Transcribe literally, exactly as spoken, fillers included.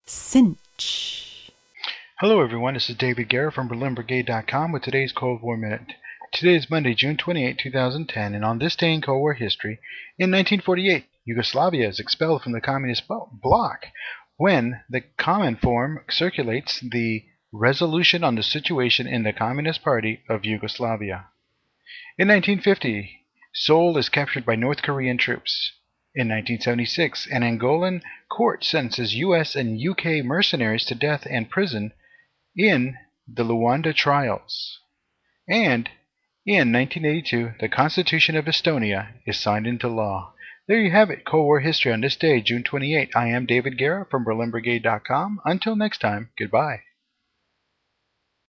Cinch. Hello everyone, this is David Guerra from Berlin Brigade dot com with today's Cold War Minute. Today is Monday, June twenty-eighth, two thousand ten, and on this day in Cold War history, in nineteen forty-eight, Yugoslavia is expelled from the communist bloc when the Cominform circulates the Resolution on the Situation in the Communist Party of Yugoslavia. In nineteen fifty, Seoul is captured by North Korean troops. In nineteen seventy-six, an Angolan court sentences U S and U K mercenaries to death and prison in the Luanda trials. And in nineteen eighty-two, the Constitution of Estonia is signed into law. There you have it, Cold War history on this day, June twenty-eighth. I am David Guerra from Berlin Brigade dot com. Until next time, goodbye.